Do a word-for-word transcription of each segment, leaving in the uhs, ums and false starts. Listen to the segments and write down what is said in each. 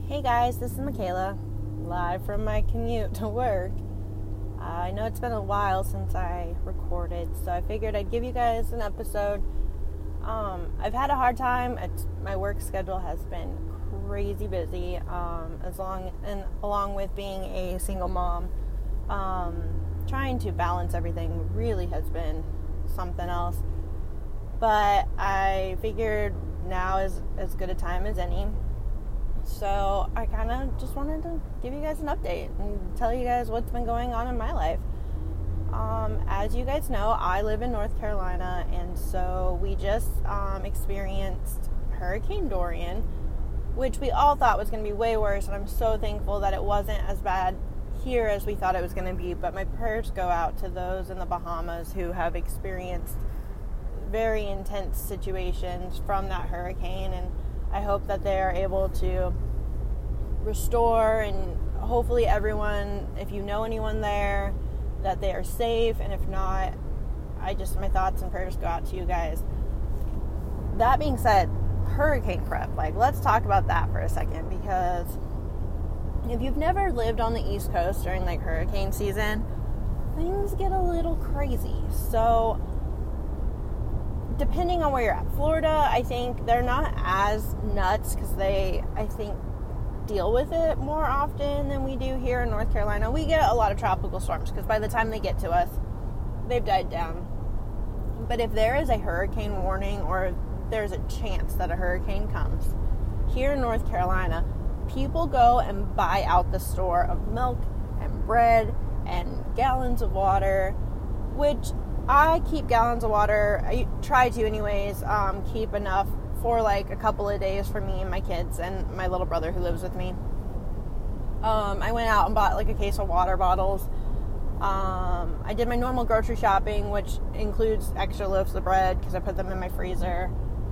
Hey guys, this is Michaela, live from my commute to work. Uh, I know it's been a while since I recorded, so I figured I'd give you guys an episode. Um, I've had a hard time. It's, my work schedule has been crazy busy, um, as long and along with being a single mom. Um, trying to balance everything really has been something else. But I figured now is as good a time as any. So I kind of just wanted to give you guys an update and tell you guys what's been going on in my life. Um, as you guys know, I live in North Carolina, and so we just um, experienced Hurricane Dorian, which we all thought was going to be way worse, and I'm so thankful that it wasn't as bad here as we thought it was going to be. But my prayers go out to those in the Bahamas who have experienced very intense situations from that hurricane, and I hope that they are able to restore, and hopefully everyone, if you know anyone there, that they are safe, and if not, I just, my thoughts and prayers go out to you guys. That being said, hurricane prep, like, let's talk about that for a second, because if you've never lived on the East Coast during, like, hurricane season, things get a little crazy. So depending on where you're at. Florida, I think they're not as nuts because they, I think, deal with it more often than we do here in North Carolina. We get a lot of tropical storms because by the time they get to us, they've died down. But if there is a hurricane warning or there's a chance that a hurricane comes, here in North Carolina, people go and buy out the store of milk and bread and gallons of water, which I keep gallons of water. I try to anyways, um, keep enough for like a couple of days for me and my kids and my little brother who lives with me. Um, I went out and bought like a case of water bottles. Um, I did my normal grocery shopping, which includes extra loaves of bread because I put them in my freezer.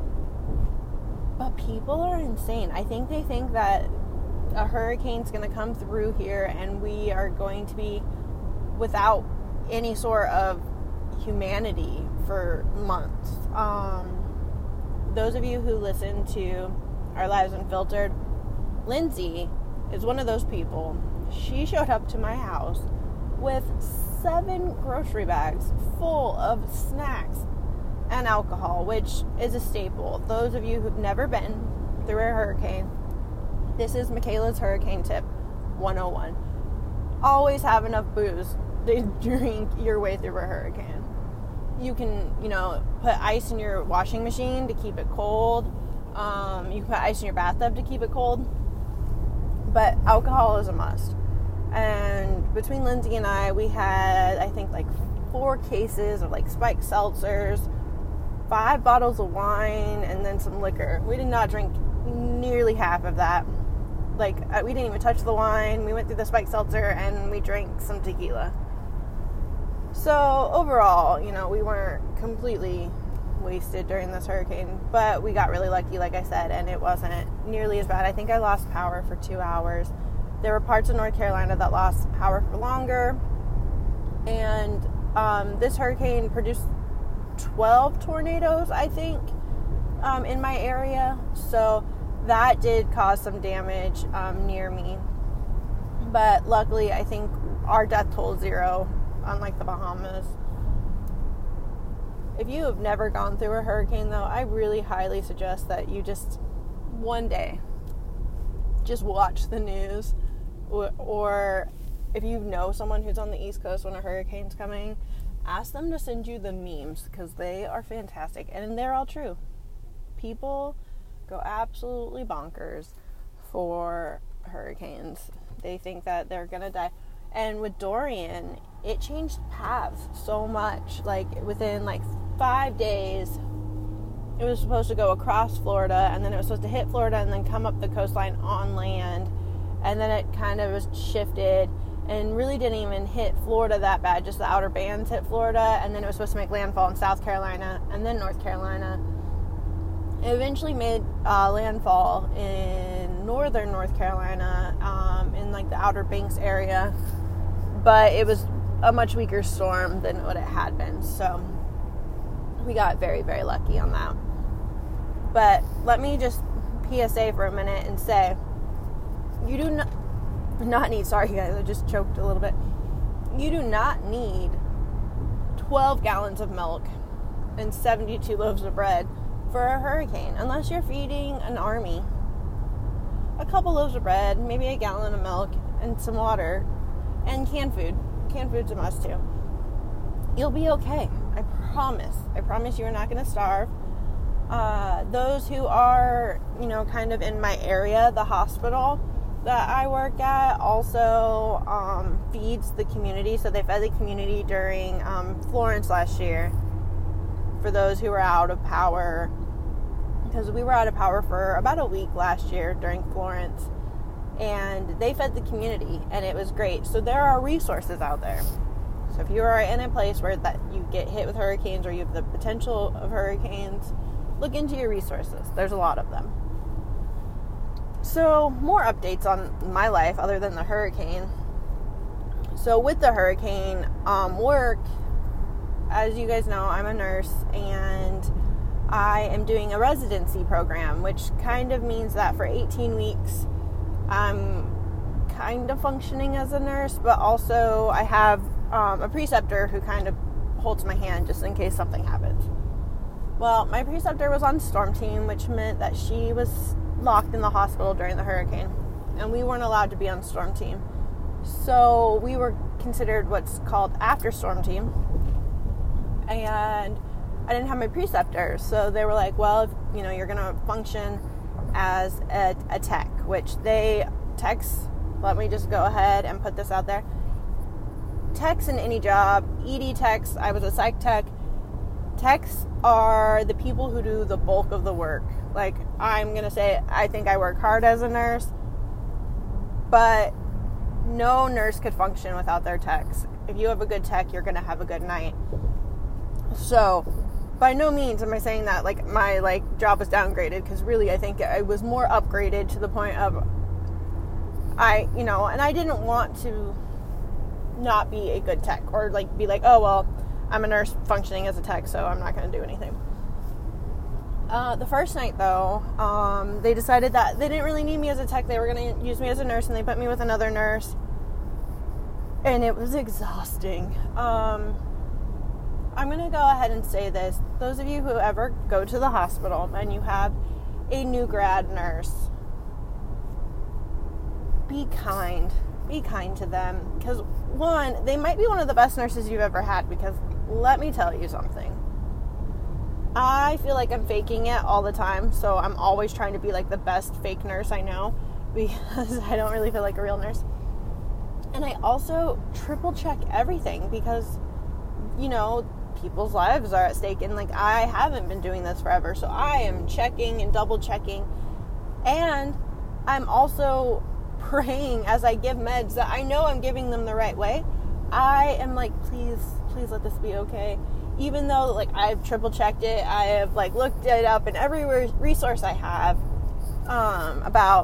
But people are insane. I think they think that a hurricane's going to come through here and we are going to be without any sort of humanity for months. Um, those of you who listen to Our Lives Unfiltered, Lindsay is one of those people. She showed up to my house with seven grocery bags full of snacks and alcohol, which is a staple. Those of you who've never been through a hurricane, this is Michaela's Hurricane Tip one oh one. Always have enough booze to drink your way through a hurricane. You can, you know, put ice in your washing machine to keep it cold. Um, you can put ice in your bathtub to keep it cold. But alcohol is a must. And between Lindsay and I, we had, I think, like four cases of, like, spiked seltzers, five bottles of wine, and then some liquor. We did not drink nearly half of that. Like, we didn't even touch the wine. We went through the spiked seltzer, and we drank some tequila. So overall, you know, we weren't completely wasted during this hurricane, but we got really lucky, like I said, and it wasn't nearly as bad. I think I lost power for two hours. There were parts of North Carolina that lost power for longer, and um, this hurricane produced twelve tornadoes, I think, um, in my area, so that did cause some damage um, near me. But luckily, I think our death toll is zero, unlike the Bahamas. If you have never gone through a hurricane, though, I really highly suggest that you just one day just watch the news, or, or if you know someone who's on the East Coast when a hurricane's coming, ask them to send you the memes, because they are fantastic, and they're all true. People go absolutely bonkers for hurricanes. They think that they're gonna die. And with Dorian, it changed paths so much. Like, within, like, five days, it was supposed to go across Florida, and then it was supposed to hit Florida and then come up the coastline on land. And then it kind of was shifted and really didn't even hit Florida that bad. Just the outer bands hit Florida, and then it was supposed to make landfall in South Carolina and then North Carolina. It eventually made uh, landfall in northern North Carolina, um, in, like, the Outer Banks area. But it was a much weaker storm than what it had been. So we got very, very lucky on that. But let me just P S A for a minute and say, You do not, not need, sorry guys, I just choked a little bit. You do not need twelve gallons of milk and seventy-two loaves of bread for a hurricane, unless you're feeding an army. A couple loaves of bread, maybe a gallon of milk, and some water, and canned food. Canned food's a must too. You'll be okay. I promise. I promise you are not going to starve. Uh, those who are, you know, kind of in my area, the hospital that I work at also um, feeds the community. So they fed the community during um, Florence last year for those who were out of power. Because we were out of power for about a week last year during Florence. And they fed the community, and it was great. So there are resources out there. So if you are in a place where that you get hit with hurricanes or you have the potential of hurricanes, look into your resources. There's a lot of them. So more updates on my life other than the hurricane. So with the hurricane, um, work, as you guys know, I'm a nurse, and I am doing a residency program, which kind of means that for eighteen weeks, I'm kind of functioning as a nurse, but also I have um, a preceptor who kind of holds my hand just in case something happens. Well, my preceptor was on storm team, which meant that she was locked in the hospital during the hurricane, and we weren't allowed to be on storm team. So we were considered what's called after storm team, and I didn't have my preceptor, so they were like, well, if, you know, you're going to function as a, a tech, which they, techs, let me just go ahead and put this out there. Techs in any job, E D techs, I was a psych tech, techs are the people who do the bulk of the work. Like, I'm going to say, I think I work hard as a nurse, but no nurse could function without their techs. If you have a good tech, you're going to have a good night. So, by no means am I saying that, like, my, like, job was downgraded, because really I think I was more upgraded to the point of, I, you know, and I didn't want to not be a good tech, or, like, be like, oh, well, I'm a nurse functioning as a tech, so I'm not going to do anything. Uh, the first night, though, um, they decided that they didn't really need me as a tech. They were going to use me as a nurse, and they put me with another nurse. And it was exhausting. Um, I'm going to go ahead and say this. Those of you who ever go to the hospital and you have a new grad nurse, be kind. Be kind to them. Because, one, they might be one of the best nurses you've ever had, because let me tell you something. I feel like I'm faking it all the time, so I'm always trying to be like the best fake nurse I know, because I don't really feel like a real nurse. And I also triple check everything, because, you know, people's lives are at stake, and like, I haven't been doing this forever, so I am checking and double checking, and I'm also praying as I give meds that I know I'm giving them the right way. I am like, please, please let this be okay. Even though, like, I've triple checked it, I have, like, looked it up in every resource I have um, about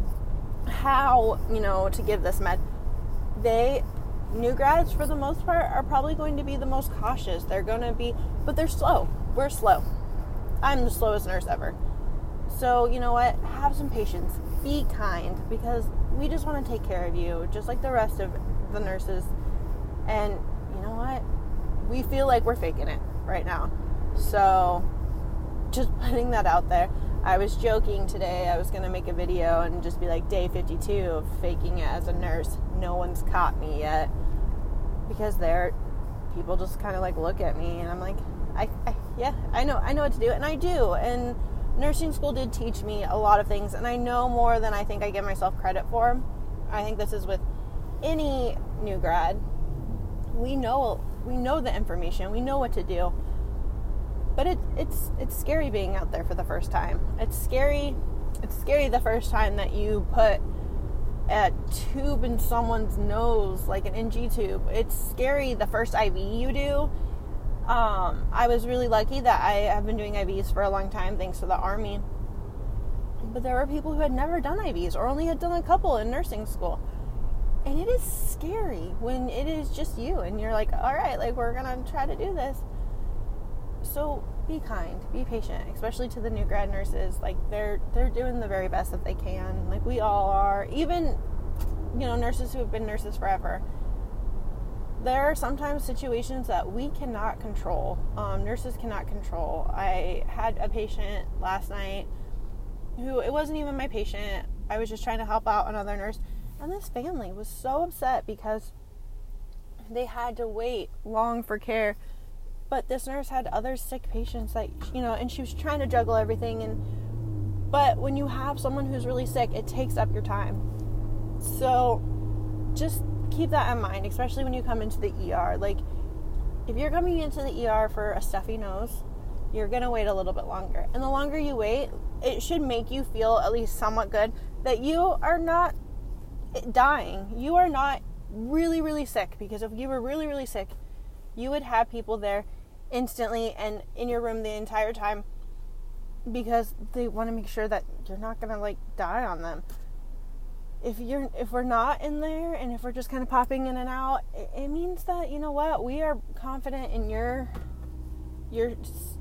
how, you know, to give this med. They, new grads, for the most part, are probably going to be the most cautious. They're going to be, but they're slow. We're slow. I'm the slowest nurse ever. So, you know what? Have some patience. Be kind, because we just want to take care of you, just like the rest of the nurses. And, you know what? We feel like we're faking it right now. So, just putting that out there. I was joking today. I was going to make a video and just be like, day fifty-two of faking it as a nurse. No one's caught me yet. Because they're, people just kind of like look at me, and I'm like, I, I, yeah, I know, I know what to do. And I do. And nursing school did teach me a lot of things. And I know more than I think I give myself credit for. I think this is with any new grad. We know We know the information. We know what to do. But it, it's it's scary being out there for the first time. It's scary. It's scary the first time that you put a tube in someone's nose, like an N G tube. It's scary the first I V you do. Um, I was really lucky that I have been doing I Vs for a long time, thanks to the Army. But there were people who had never done I Vs or only had done a couple in nursing school. And it is scary when it is just you and you're like, all right, like, we're going to try to do this. So be kind, be patient, especially to the new grad nurses. Like, they're they're doing the very best that they can. Like, we all are. Even, you know, nurses who have been nurses forever. There are sometimes situations that we cannot control. Um, nurses cannot control. I had a patient last night who, it wasn't even my patient. I was just trying to help out another nurse. And this family was so upset because they had to wait long for care. But this nurse had other sick patients that, you know, and she was trying to juggle everything. And but when you have someone who's really sick, it takes up your time. So just keep that in mind, especially when you come into the E R. Like, if you're coming into the E R for a stuffy nose, you're going to wait a little bit longer. And the longer you wait, it should make you feel at least somewhat good that you are not dying. You are not really, really sick. Because if you were really, really sick, you would have people there instantly and in your room the entire time because they want to make sure that you're not going to, like, die on them. If you're, if we're not in there and if we're just kind of popping in and out, it, it means that, you know what, we are confident in your, your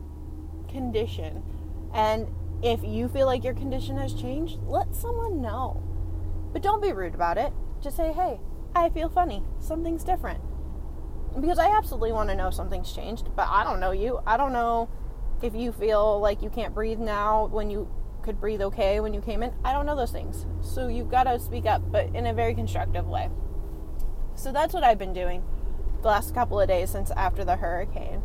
condition. And if you feel like your condition has changed, let someone know. But don't be rude about it. Just say, hey, I feel funny. Something's different. Because I absolutely want to know something's changed, but I don't know you. I don't know if you feel like you can't breathe now when you could breathe okay when you came in. I don't know those things. So you've got to speak up, but in a very constructive way. So that's what I've been doing the last couple of days since after the hurricane.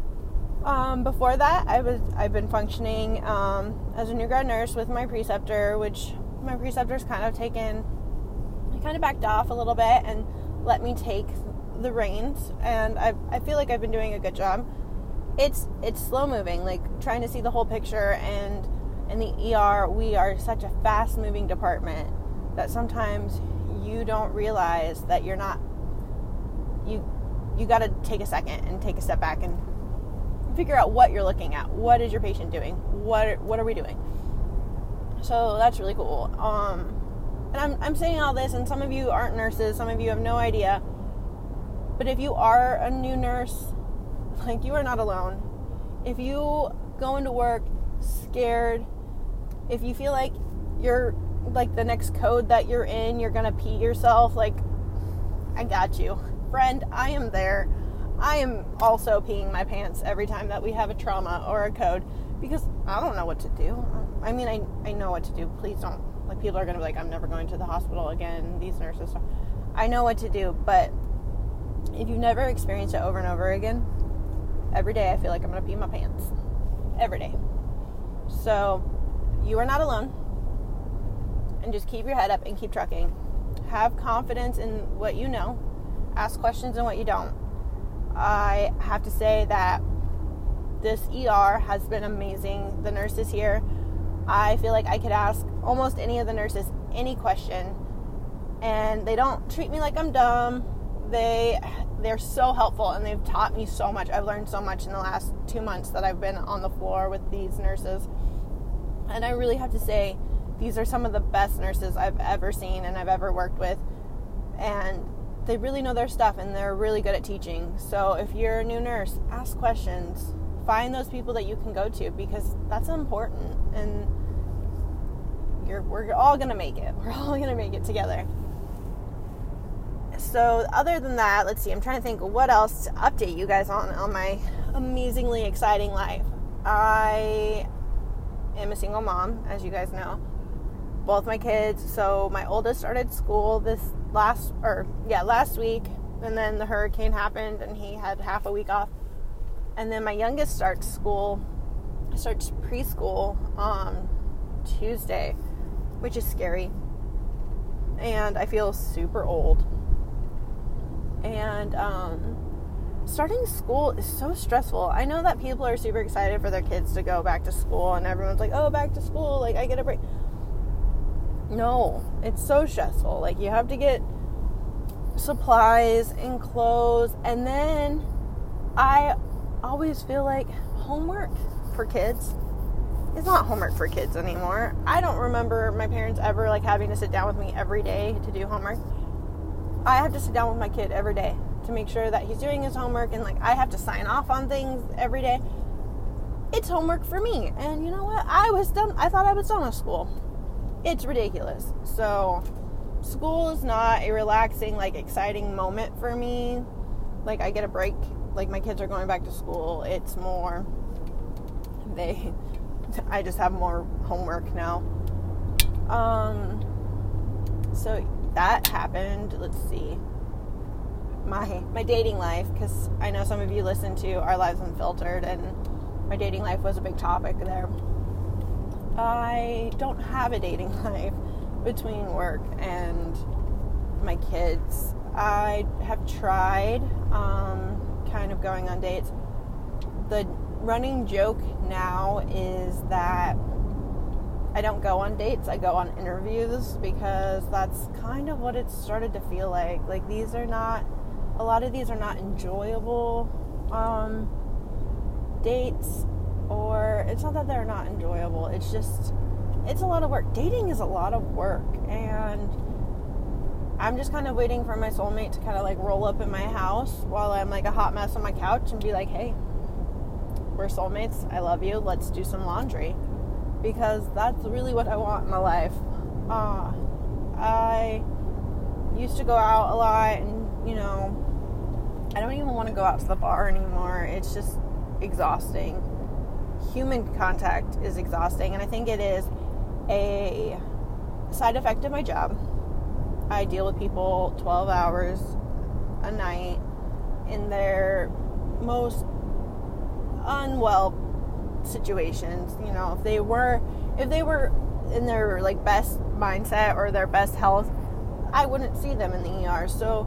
Um, before that, I was, I've been functioning um, as a new grad nurse with my preceptor, which my preceptor's kind of taken, I kind of backed off a little bit and let me take the reins, and I I feel like I've been doing a good job. It's it's slow moving, like trying to see the whole picture, and in the E R we are such a fast moving department that sometimes you don't realize that you're not you you got to take a second and take a step back and figure out what you're looking at. What is your patient doing? What what are we doing? So that's really cool. Um and I'm I'm saying all this, and some of you aren't nurses, some of you have no idea. But if you are a new nurse, like, you are not alone. If you go into work scared, if you feel like you're, like, the next code that you're in, you're going to pee yourself, like, I got you. Friend, I am there. I am also peeing my pants every time that we have a trauma or a code because I don't know what to do. I mean, I, I know what to do. Please don't. Like, people are going to be like, I'm never going to the hospital again. These nurses. I know what to do, but if you've never experienced it over and over again, every day I feel like I'm going to pee my pants. Every day. So, you are not alone. And just keep your head up and keep trucking. Have confidence in what you know. Ask questions in what you don't. I have to say that this E R has been amazing. The nurses here, I feel like I could ask almost any of the nurses any question, and they don't treat me like I'm dumb. They, they're so helpful, and they've taught me so much. I've learned so much in the last two months that I've been on the floor with these nurses. And I really have to say, these are some of the best nurses I've ever seen and I've ever worked with. And they really know their stuff, and they're really good at teaching. So if you're a new nurse, ask questions. Find those people that you can go to, because that's important. And you're, we're all going to make it. We're all going to make it together. So other than that, let's see, I'm trying to think of what else to update you guys on on my amazingly exciting life. I am a single mom, as you guys know. Both my kids, so my oldest started school this last, or yeah, last week, and then the hurricane happened and he had half a week off. And then my youngest starts school, starts preschool on Tuesday, which is scary. And I feel super old. And um, starting school is so stressful. I know that people are super excited for their kids to go back to school, and everyone's like, oh, back to school, like, I get a break. No, it's so stressful. Like, you have to get supplies and clothes, and then I always feel like homework for kids is not homework for kids anymore. I don't remember my parents ever, like, having to sit down with me every day to do homework. I have to sit down with my kid every day to make sure that he's doing his homework, and, like, I have to sign off on things every day. it's homework for me. And you know what? I was done. I thought I was done with school. It's ridiculous. So school is not a relaxing, like, exciting moment for me. Like, I get a break. Like, my kids are going back to school. It's more, they, I just have more homework now. Um, so that happened. Let's see. My, my dating life, because I know some of you listen to Our Lives Unfiltered, and my dating life was a big topic there. I don't have a dating life between work and my kids. I have tried um, kind of going on dates. The running joke now is that I don't go on dates, I go on interviews, because that's kind of what it's started to feel like. Like, these are not, a lot of these are not enjoyable um, dates, or it's not that they're not enjoyable, it's just, it's a lot of work. Dating is a lot of work, and I'm just kind of waiting for my soulmate to kind of like roll up in my house while I'm like a hot mess on my couch and be like, hey, we're soulmates, I love you, let's do some laundry. Because that's really what I want in my life. Uh, I used to go out a lot, and, you know, I don't even want to go out to the bar anymore. It's just exhausting. Human contact is exhausting, and I think it is a side effect of my job. I deal with people twelve hours a night in their most unwell situations. You know, if they were if they were in their like best mindset or their best health, I wouldn't see them in the E R. So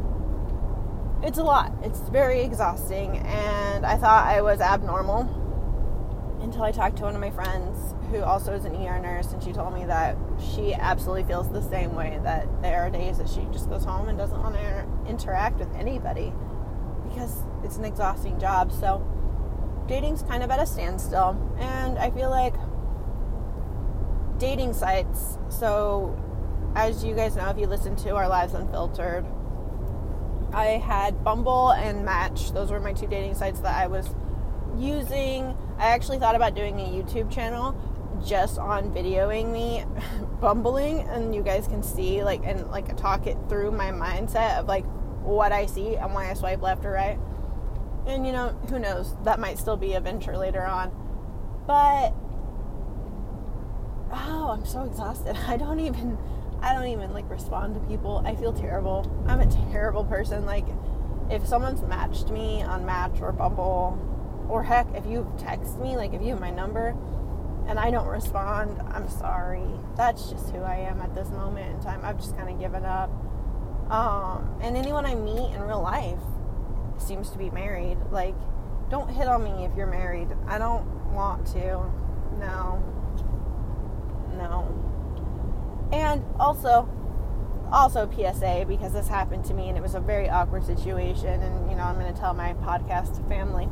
it's a lot. It's very exhausting, and I thought I was abnormal until I talked to one of my friends who also is an E R nurse, and she told me that she absolutely feels the same way, that there are days that she just goes home and doesn't want to inter- interact with anybody because it's an exhausting job. So dating's kind of at a standstill, and I feel like dating sites, so as you guys know, if you listen to Our Lives Unfiltered, I had Bumble and Match. Those were my two dating sites that I was using. I actually thought about doing a YouTube channel just on videoing me bumbling, and you guys can see like and like talk it through my mindset of like what I see and why I swipe left or right. And you know, who knows, that might still be a venture later on. But oh, I'm so exhausted. I don't even I don't even like respond to people. I feel terrible. I'm a terrible person. Like, if someone's matched me on Match or Bumble, or heck, if you text me, like if you have my number and I don't respond, I'm sorry. That's just who I am at this moment in time. I've just kind of given up. Um, and anyone I meet in real life seems to be married. Like, don't hit on me if you're married. I don't want to. No. No. And also, also P S A, because this happened to me and it was a very awkward situation, and, you know, I'm going to tell my podcast family.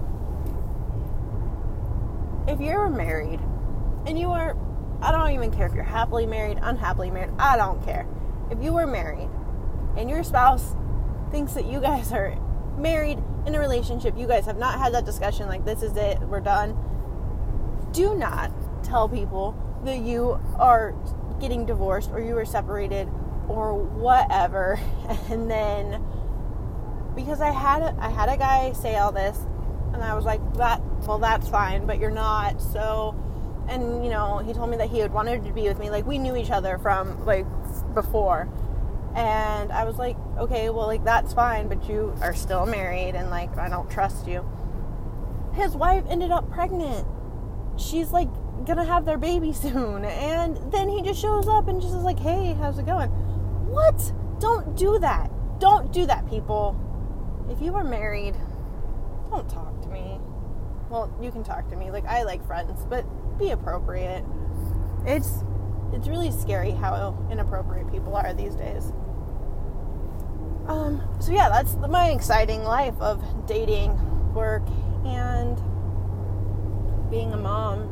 If you're married, and you are, I don't even care if you're happily married, unhappily married, I don't care. If you are married, and your spouse thinks that you guys are married in a relationship, you guys have not had that discussion, like, this is it, we're done, do not tell people that you are getting divorced or you were separated or whatever. And then, because I had a, I had a guy say all this, and I was like, that well that's fine, but you're not. So, and you know, he told me that he had wanted to be with me, like we knew each other from like before, and I was like, okay, well, like that's fine, but you are still married, and like I don't trust you. His wife ended up pregnant. She's like gonna have their baby soon, and then he just shows up and just is like, hey, how's it going? What? Don't do that. Don't do that, people. If you are married, don't talk to me. Well, you can talk to me, like I like friends, but be appropriate. It's it's really scary how inappropriate people are these days. Um so yeah, that's my exciting life of dating, work, and being a mom.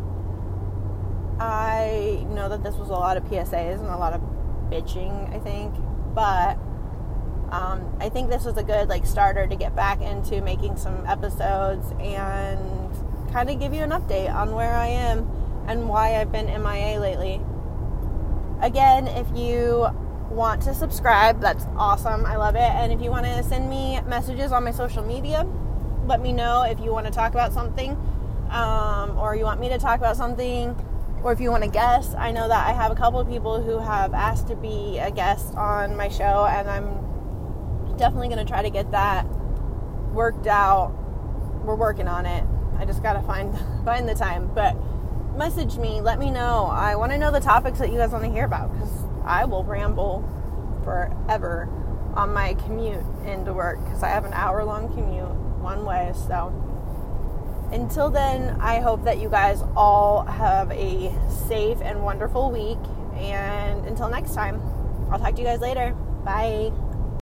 I know that this was a lot of P S As and a lot of bitching, I think, but um, I think this was a good like starter to get back into making some episodes and kind of give you an update on where I am and why I've been M I A lately. Again, if you want to subscribe, that's awesome. I love it. And if you want to send me messages on my social media, let me know if you want to talk about something, um, or you want me to talk about something, or if you want to guess. I know that I have a couple of people who have asked to be a guest on my show, and I'm definitely going to try to get that worked out. We're working on it. I just got to find find the time. But message me. Let me know. I want to know the topics that you guys want to hear about, because I will ramble forever on my commute into work, because I have an hour-long commute one way. So until then, I hope that you guys all have a safe and wonderful week. And until next time, I'll talk to you guys later. Bye.